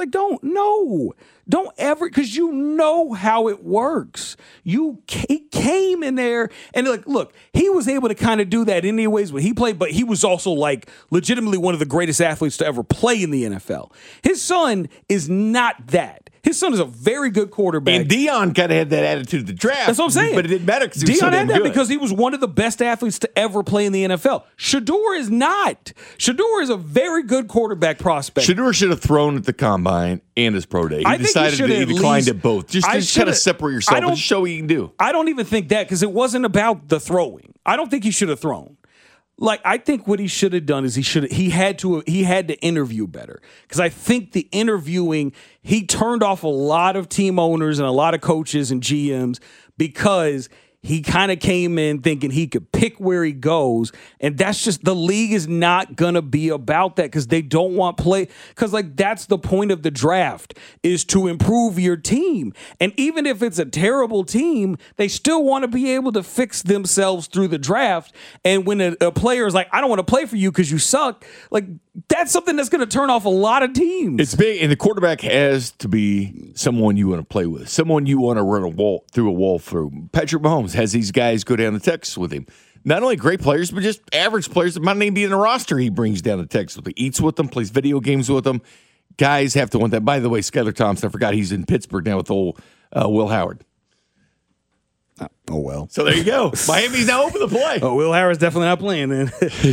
E: Don't ever, because you know how it works. He came in there and look, he was able to kind of do that anyways when he played, but he was also legitimately one of the greatest athletes to ever play in the NFL. His son is not that. His son is a very good quarterback.
D: And Deion kind of had that attitude at the draft.
E: That's what I'm saying.
D: But it didn't matter because he was so
E: Deion had that
D: good.
E: because he was one of the best athletes to ever play in the NFL. Shedeur is not. Shedeur is a very good quarterback prospect.
D: Shedeur should have thrown at the combine and his pro day. He decided that he declined at both. Just kind of separate yourself and show what you can do.
E: I don't even think that because it wasn't about the throwing. I don't think he should have thrown. Like, I think what he should have done is he had to interview better. Because I think the interviewing, he turned off a lot of team owners and a lot of coaches and GMs because he kind of came in thinking he could pick where he goes. And that's just, the league is not going to be about that because they don't want play. Because, like, that's the point of the draft, is to improve your team. And even if it's a terrible team, they still want to be able to fix themselves through the draft. And when a player is like, I don't want to play for you because you suck, like, that's something that's going to turn off a lot of teams.
D: It's big, and the quarterback has to be someone you want to play with, someone you want to run a wall through. Patrick Mahomes has these guys go down to Texas with him. Not only great players, but just average players that might not even be in the roster he brings down to Texas with him. Eats with them, plays video games with them. Guys have to want that. By the way, Skylar Thompson, I forgot he's in Pittsburgh now with old Will Howard.
E: Oh, well.
D: So there you go. Miami's now open to play.
E: Oh, Will Howard's definitely not playing then.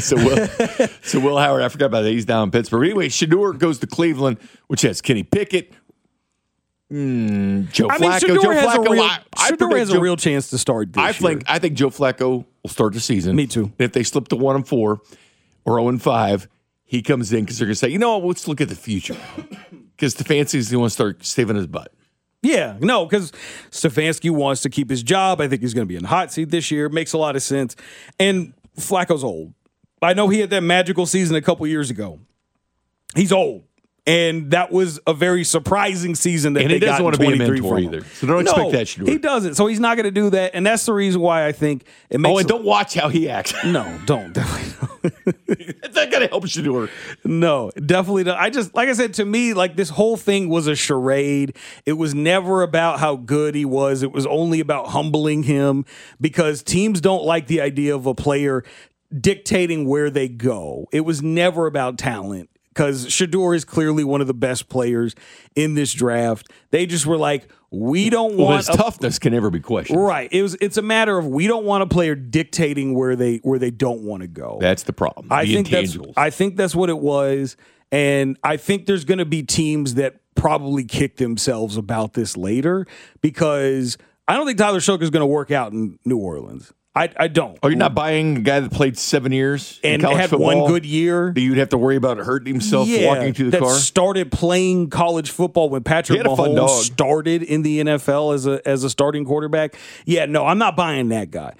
D: so Will Howard, I forgot about that. He's down in Pittsburgh. Anyway, Shedeur goes to Cleveland, which has Kenny Pickett, Joe Flacco.
E: Shedeur has a real chance to start this year.
D: I think Joe Flacco will start the season.
E: Me too.
D: And if they slip to 1-4 or 0-5, he comes in because they're going to say, you know what, let's look at the future. Because Stefanski's going to start saving his butt.
E: Yeah, no, because Stefanski wants to keep his job. I think he's going to be in the hot seat this year. Makes a lot of sense. And Flacco's old. I know he had that magical season a couple years ago. He's old. And that was a very surprising season that they got in 23 from him. And he doesn't want to be a mentor either.
D: So don't expect that, Shedeur.
E: He doesn't. So he's not going to do that. And that's the reason why I think it makes...
D: Oh, and don't watch how he acts.
E: No, don't. Definitely don't.
D: It's not going to help Shedeur.
E: No, definitely not. Like I said, to me, like, this whole thing was a charade. It was never about how good he was. It was only about humbling him because teams don't like the idea of a player dictating where they go. It was never about talent. Because Shedeur is clearly one of the best players in this draft. They just were like, we don't want
D: his toughness can never be questioned.
E: Right. It's a matter of we don't want a player dictating where they don't want to go.
D: That's the problem.
E: I think that's what it was. And I think there's going to be teams that probably kick themselves about this later because I don't think Tyler Shough is going to work out in New Orleans. I don't.
D: Oh, you're not buying a guy that played 7 years
E: and
D: in college
E: had
D: football,
E: one good year?
D: That you'd have to worry about hurting himself walking to the car?
E: Started playing college football when Patrick Mahomes started in the NFL as a starting quarterback. Yeah, no, I'm not buying that guy.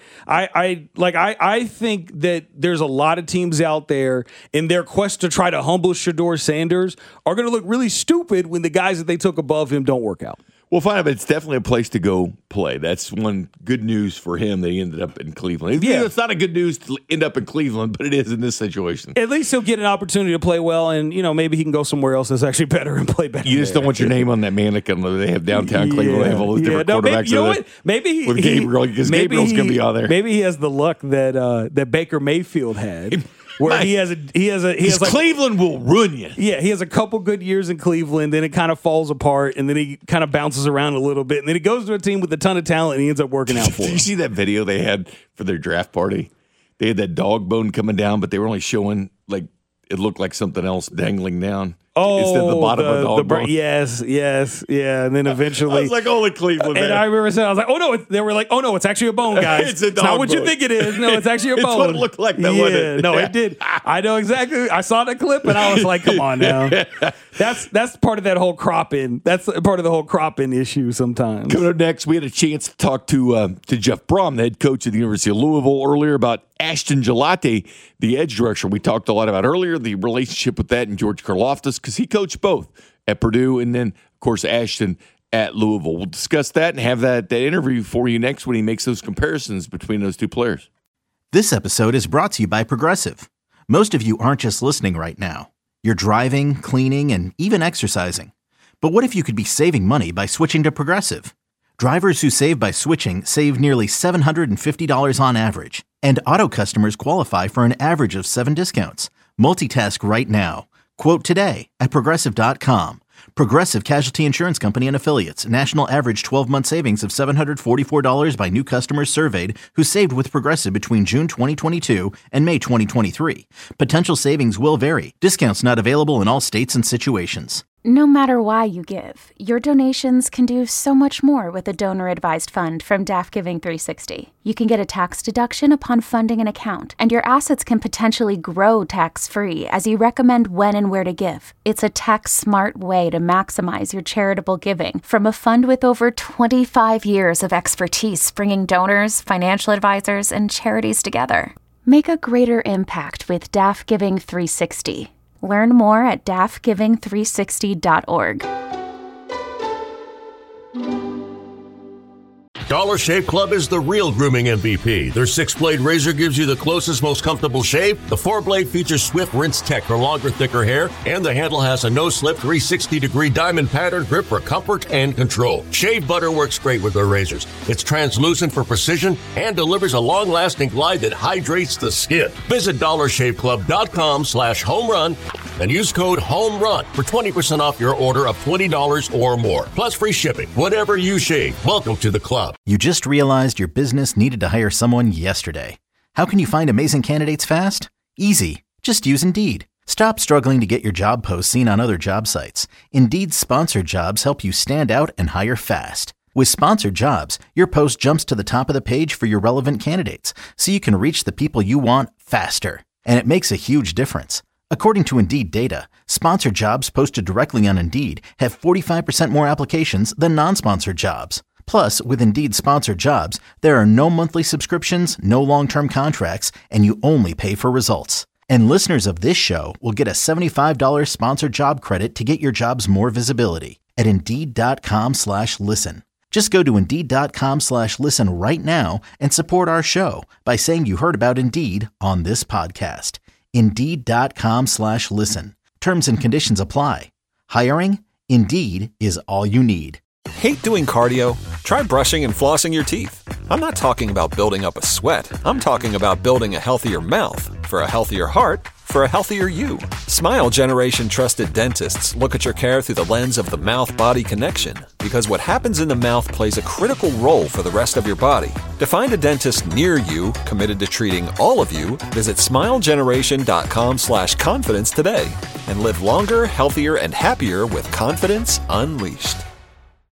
E: I think that there's a lot of teams out there in their quest to try to humble Shedeur Sanders are going to look really stupid when the guys that they took above him don't work out.
D: We'll find out, but it's definitely a place to go play. That's one good news for him that he ended up in Cleveland. Yeah. It's not a good news to end up in Cleveland, but it is in this situation.
E: At least he'll get an opportunity to play well, and maybe he can go somewhere else that's actually better and play better.
D: You just don't want your name on that mannequin. They have downtown Cleveland. They have all those different quarterbacks.
E: Maybe
D: with Gabriel, because Gabriel's going to be on there.
E: Maybe he has the luck that Baker Mayfield had. Where
D: Cleveland will ruin you.
E: Yeah, he has a couple good years in Cleveland, then it kind of falls apart, and then he kind of bounces around a little bit, and then he goes to a team with a ton of talent, and he ends up working out for
D: Did you see that video they had for their draft party? They had that dog bone coming down, but they were only showing it looked like something else dangling down. Instead of the bottom of the dog bone.
E: Yes, yeah. And then eventually,
D: I was like, "Holy Cleveland!"
E: And
D: man.
E: I remember saying, "I was like, oh no!" They were like, "Oh no, it's actually a bone, guys.
D: It's a dog
E: not what
D: bone.
E: you think it is. No, it's actually a bone."
D: It's what it looked like, though, wasn't it?
E: No, it did. I know exactly. I saw the clip, and I was like, "Come on now." That's part of that whole cropping. That's part of the whole cropping issue. Sometimes
D: coming up next, we had a chance to talk to Jeff Brom, the head coach of the University of Louisville, earlier about Ashton Gillotte, the edge rusher. We talked a lot about earlier the relationship with that and George Karlaftis because he coached both at Purdue and then, of course, Ashton at Louisville. We'll discuss that and have that interview for you next when he makes those comparisons between those two players.
A: This episode is brought to you by Progressive. Most of you aren't just listening right now. You're driving, cleaning, and even exercising. But what if you could be saving money by switching to Progressive? Drivers who save by switching save nearly $750 on average. And auto customers qualify for an average of 7 discounts. Multitask right now. Quote today at Progressive.com. Progressive Casualty Insurance Company and Affiliates. National average 12-month savings of $744 by new customers surveyed who saved with Progressive between June 2022 and May 2023. Potential savings will vary. Discounts not available in all states and situations.
B: No matter why you give, your donations can do so much more with a donor-advised fund from DAF Giving 360. You can get a tax deduction upon funding an account, and your assets can potentially grow tax-free as you recommend when and where to give. It's a tax-smart way to maximize your charitable giving from a fund with over 25 years of expertise bringing donors, financial advisors, and charities together. Make a greater impact with DAF Giving 360. Learn more at dafgiving360.org.
C: Dollar Shave Club is the real grooming MVP. Their 6-blade razor gives you the closest, most comfortable shave. The 4-blade features Swift Rinse Tech for longer, thicker hair, and the handle has a no-slip 360-degree diamond pattern grip for comfort and control. Shave butter works great with their razors. It's translucent for precision and delivers a long-lasting glide that hydrates the skin. Visit DollarShaveClub.com/homerun and use code HOMERUN for 20% off your order of $20 or more, plus free shipping. Whatever you shave, welcome to the club.
A: You just realized your business needed to hire someone yesterday. How can you find amazing candidates fast? Easy. Just use Indeed. Stop struggling to get your job posts seen on other job sites. Indeed's sponsored jobs help you stand out and hire fast. With sponsored jobs, your post jumps to the top of the page for your relevant candidates, so you can reach the people you want faster. And it makes a huge difference. According to Indeed data, sponsored jobs posted directly on Indeed have 45% more applications than non-sponsored jobs. Plus, with Indeed sponsored jobs, there are no monthly subscriptions, no long-term contracts, and you only pay for results. And listeners of this show will get a $75 sponsored job credit to get your jobs more visibility at Indeed.com/listen. Just go to Indeed.com/listen right now and support our show by saying you heard about Indeed on this podcast. Indeed.com/listen. Terms and conditions apply. Hiring? Indeed is all you need.
G: Hate doing cardio? Try brushing and flossing your teeth. I'm not talking about building up a sweat. I'm talking about building a healthier mouth for a healthier heart for a healthier you. Smile Generation trusted dentists look at your care through the lens of the mouth-body connection, because what happens in the mouth plays a critical role for the rest of your body. To find a dentist near you committed to treating all of you, visit smilegeneration.com/confidence today and live longer, healthier, and happier with confidence unleashed.